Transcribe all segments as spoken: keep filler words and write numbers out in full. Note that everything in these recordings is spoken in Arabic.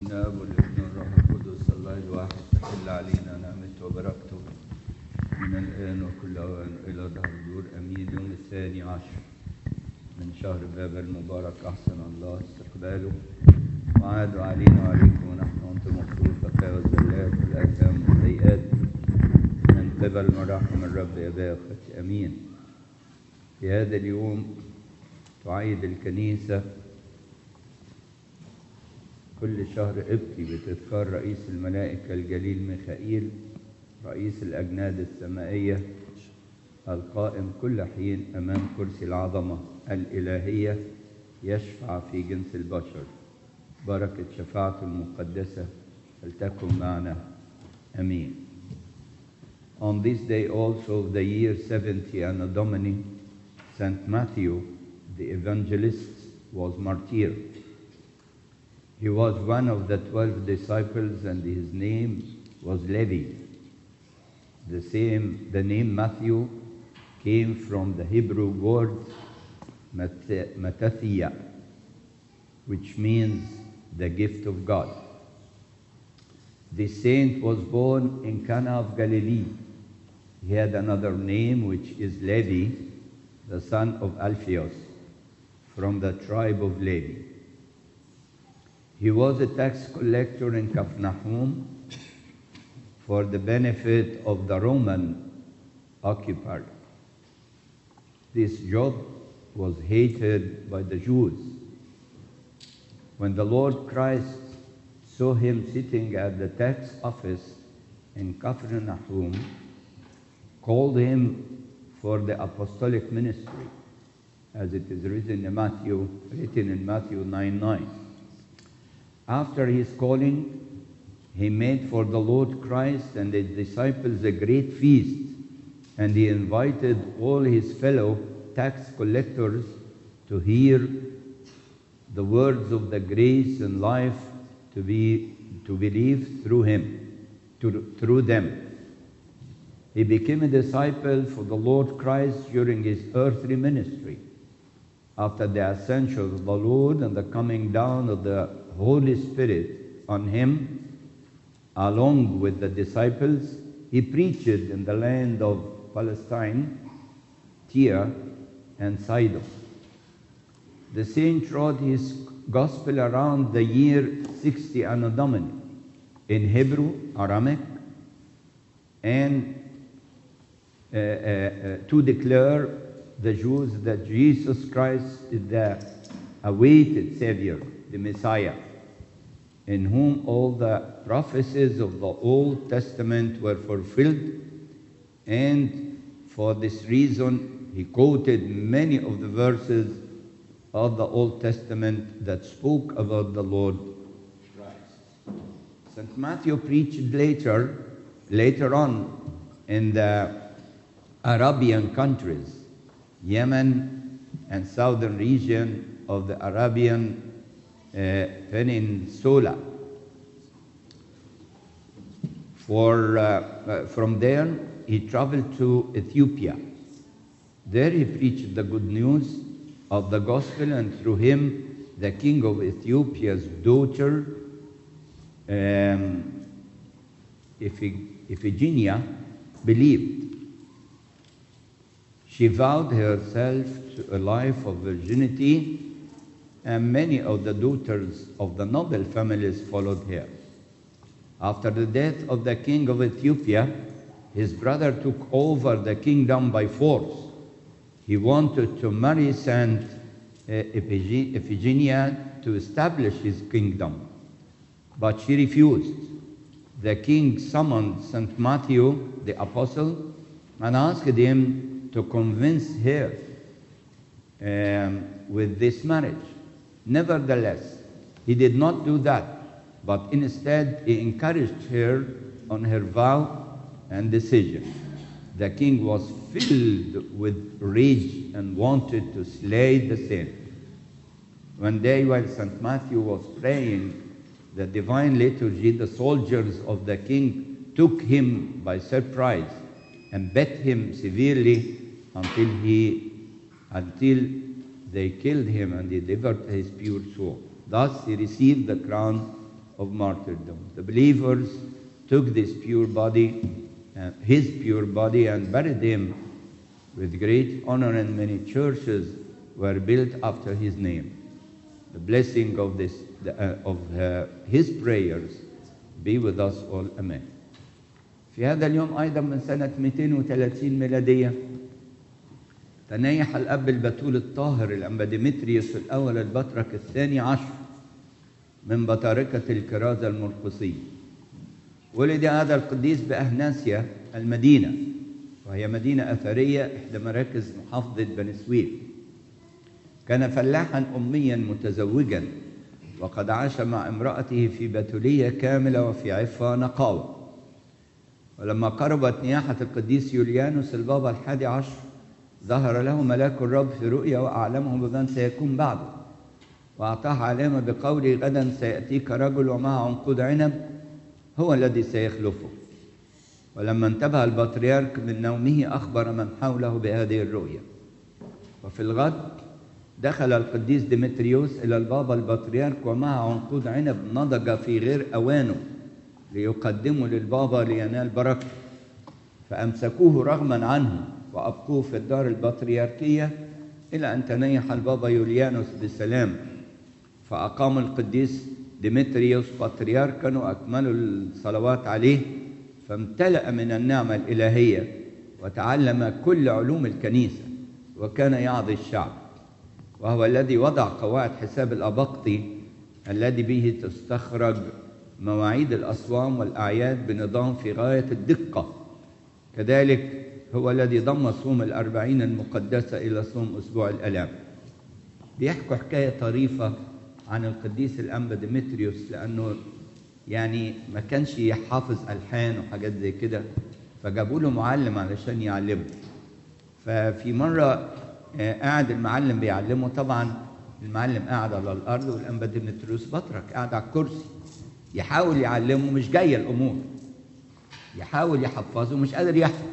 الاب والابن والروح القدس الله الواحد تحل علينا نعمته وبركته من الان وكل اوان الى دهر الدور امين. يوم الثاني عشر من شهر باب المبارك احسن الله استقباله وعاد علينا وعليكم ونحن وانتم مغفور الخطايا والزلات والاثام والسيئات من قبل مراحم الرب يا باخت امين. في هذا اليوم تعيد الكنيسه كل شهر قبطي بتذكار رئيس الملائكة الجليل ميخائيل رئيس الأجناد السمائية القائم كل حين أمام كرسي العظمة الإلهية يشفع في جنس البشر. بركة شفاعته المقدسة فلتكن معنا أمين. On this day also of the year seventy Anno Domini, Saint Matthew the evangelist was martyred. He was one of the twelve disciples, and his name was Levi. The same, the name Matthew came from the Hebrew word Mattathiah, which means the gift of God. This saint was born in Cana of Galilee. He had another name, which is Levi, the son of Alphaeus, from the tribe of Levi. He was a tax collector in Capernaum for the benefit of the Roman occupier. This job was hated by the Jews. When the Lord Christ saw him sitting at the tax office in Capernaum, called him for the apostolic ministry, as it is written in Matthew, written in Matthew nine nine. After his calling, he made for the Lord Christ and his disciples a great feast, and he invited all his fellow tax collectors to hear the words of the grace and life to be to believe through him, to, through them. He became a disciple for the Lord Christ during his earthly ministry. After the ascension of the Lord and the coming down of the Holy Spirit on him, along with the disciples, he preached in the land of Palestine, Tyre, and Sidon. The saint wrote his gospel around the year sixty Anno Domini in Hebrew, Aramaic, and uh, uh, uh, to declare the Jews that Jesus Christ is the awaited Savior, the Messiah, in whom all the prophecies of the Old Testament were fulfilled. And for this reason, he quoted many of the verses of the Old Testament that spoke about the Lord Christ. Saint Matthew preached later, later on in the Arabian countries, Yemen and southern region of the Arabian uh, Peninsula. For, uh, uh, from there, he traveled to Ethiopia. There he preached the good news of the gospel, and through him, the king of Ethiopia's daughter, um, Iphigenia, believed. She vowed herself to a life of virginity, and many of the daughters of the noble families followed her. After the death of the king of Ethiopia, his brother took over the kingdom by force. He wanted to marry Saint Iphigenia to establish his kingdom, but she refused. The king summoned Saint Matthew, the apostle, and asked him to convince her um, with this marriage. Nevertheless, he did not do that, but instead he encouraged her on her vow and decision. The king was filled with rage and wanted to slay the saint. One day while Saint Matthew was praying the divine liturgy, the soldiers of the king took him by surprise and beat him severely until he, until they killed him and delivered his pure soul. Thus he received the crown of martyrdom. The believers took this pure body, uh, his pure body, and buried him with great honor, and many churches were built after his name. The blessing of, this, the, uh, of uh, his prayers be with us all. Amen. في هذا اليوم أيضا من سنة مئتين وثلاثين ميلادية تنيح الأب البتول الطاهر الأنبا ديمتريوس الأول البطرك الثاني عشر من بطاركة الكرازة المرقسية. ولد هذا القديس بأهناسيا المدينة، وهي مدينة أثرية إحدى مراكز محافظة بني سويف. كان فلاحا أميا متزوجا، وقد عاش مع امرأته في بتولية كاملة وفي عفة نقاوة. ولما قربت نياحة القديس يوليانوس البابا الحادي عشر ظهر له ملاك الرب في رؤيا وأعلمه بمن سيكون بعده، وأعطاه علامة بقوله غدا سيأتيك رجل ومعه عنقود عنب هو الذي سيخلفه. ولما انتبه البطريرك من نومه أخبر من حوله بهذه الرؤيا. وفي الغد دخل القديس ديمتريوس إلى البابا البطريرك ومعه عنقود عنب نضج في غير أوانه ليقدمه للبابا لينال بركته، فأمسكوه رغما عنه وأبقوه في الدار البطريركية إلى أن تنيح البابا يوليانوس بسلام. فأقام القديس ديمتريوس بطريركا وأكملوا الصلوات عليه، فامتلأ من النعمة الإلهية وتعلم كل علوم الكنيسة وكان يعظ الشعب. وهو الذي وضع قواعد حساب الأباقطي الذي به تستخرج مواعيد الأصوام والأعياد بنظام في غاية الدقة. كذلك هو الذي ضم صوم الأربعين المقدسة إلى صوم أسبوع الآلام. بيحكوا حكاية طريفة عن القديس الأنبا ديمتريوس، لأنه يعني ما كانش يحافظ ألحان وحاجات زي كده، فجابوا له معلم علشان يعلمه. ففي مرة قاعد المعلم بيعلمه، طبعا المعلم قاعد على الأرض والأنبا ديمتريوس بطرك قاعد على الكرسي، يحاول يعلمه مش جاية الأمور، يحاول يحفظه مش قادر يحفظ.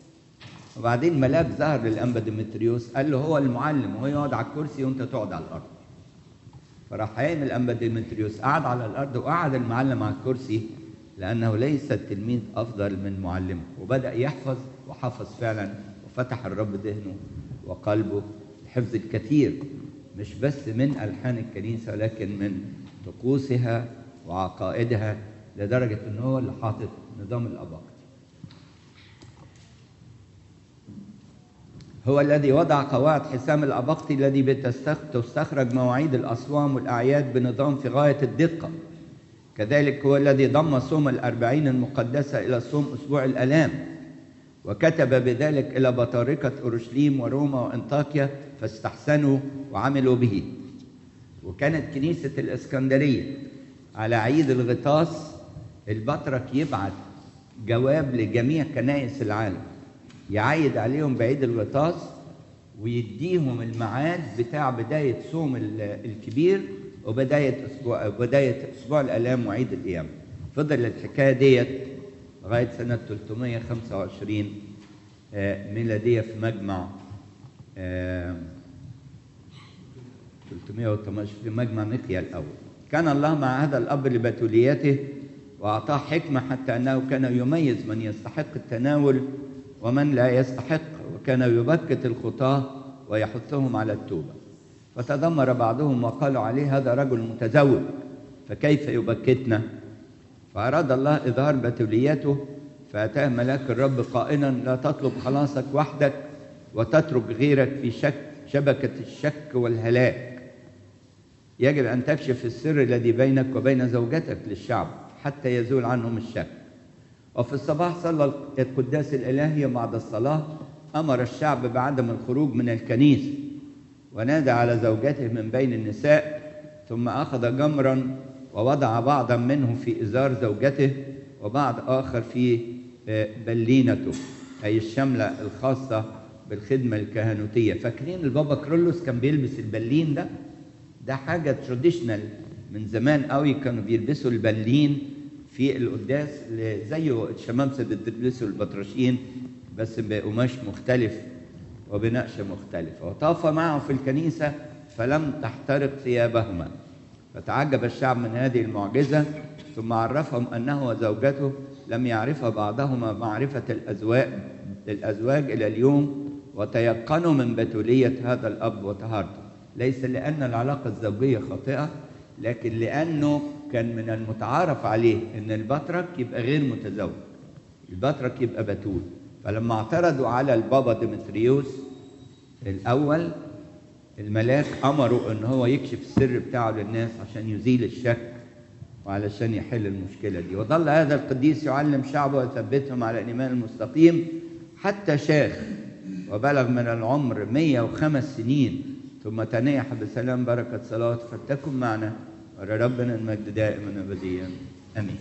وبعدين ملاك ظهر للأنبا ديمتريوس قال له هو المعلم وهو يقعد على الكرسي وانت تقعد على الأرض. فراح قايم الأنبا ديمتريوس قعد على الأرض وقعد المعلم على الكرسي، لأنه ليس التلميذ أفضل من معلمه. وبدأ يحفظ وحفظ فعلا، وفتح الرب ذهنه وقلبه لحفظ الكثير، مش بس من ألحان الكنيسة لكن من طقوسها وعقائدها، لدرجة أنه هو اللي حاطط نظام الأباقطي. هو الذي وضع قواعد حسام الأباقطي الذي بتستخرج مواعيد الأصوام والأعياد بنظام في غاية الدقة. كذلك هو الذي ضم صوم الأربعين المقدسة إلى صوم أسبوع الآلام، وكتب بذلك إلى بطاركة أورشليم وروما وأنطاكيا فاستحسنوا وعملوا به. وكانت كنيسة الإسكندرية على عيد الغطاس البطرك يبعت جواب لجميع كنائس العالم يعيد عليهم بعيد الغطاس ويديهم الميعاد بتاع بداية صوم الكبير وبداية أسبوع بداية أسبوع الآلام وعيد القيامة. فضل الحكاية ديت لغاية سنة ثلاثمائة وخمسة وعشرين ميلادية في مجمع ثلاثمائة وثمانية عشر في مجمع نقيا الأول. كان الله مع هذا الأب لبتوليته وأعطاه حكمة حتى أنه كان يميز من يستحق التناول ومن لا يستحق، وكان يبكت الخطاة ويحثهم على التوبة. فتذمر بعضهم وقالوا عليه هذا رجل متزوج فكيف يبكتنا؟ فأراد الله إظهار بتوليته، فأتاه ملاك الرب قائلا لا تطلب خلاصك وحدك وتترك غيرك في شك شبكة الشك والهلاك. يجب أن تكشف السر الذي بينك وبين زوجتك للشعب حتى يزول عنهم الشك. وفي الصباح صلى القداس الإلهي، بعد الصلاة أمر الشعب بعدم الخروج من الكنيسة، ونادى على زوجته من بين النساء، ثم أخذ جمرا ووضع بعضا منه في إزار زوجته وبعض آخر في بلينته، أي الشملة الخاصة بالخدمة الكهنوتية. فاكرين البابا كرولوس كان بيلبس البلين ده؟ ده حاجة تراديشنال من زمان قوي، كانوا بيلبسوا البلين في القداس زيه الشمامسة بيلبسوا البطرشين بس بقماش مختلف وبنقشة مختلفة. وطاف معه في الكنيسة فلم تحترق ثيابهما. فتعجب الشعب من هذه المعجزة ثم عرفهم أنه وزوجته لم يعرف بعضهما معرفة الأزواج الأزواج إلى اليوم، وتيقنوا من بتولية هذا الأب وطهارته. ليس لأن العلاقة الزوجية خاطئة، لكن لأنه كان من المتعارف عليه أن البطرك يبقى غير متزوج، البطرك يبقى بتول. فلما اعترضوا على البابا ديمتريوس الأول، الملاك أمره أن هو يكشف السر بتاعه للناس عشان يزيل الشك وعلشان يحل المشكلة دي. وظل هذا القديس يعلم شعبه ويثبتهم على الإيمان المستقيم حتى شاخ وبلغ من العمر مئة وخمس سنين، ثم تنيح بسلام بركة صلاة. فلتكن معنا ولربنا المجد دائما أبديا آمين.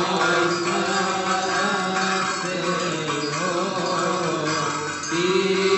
Be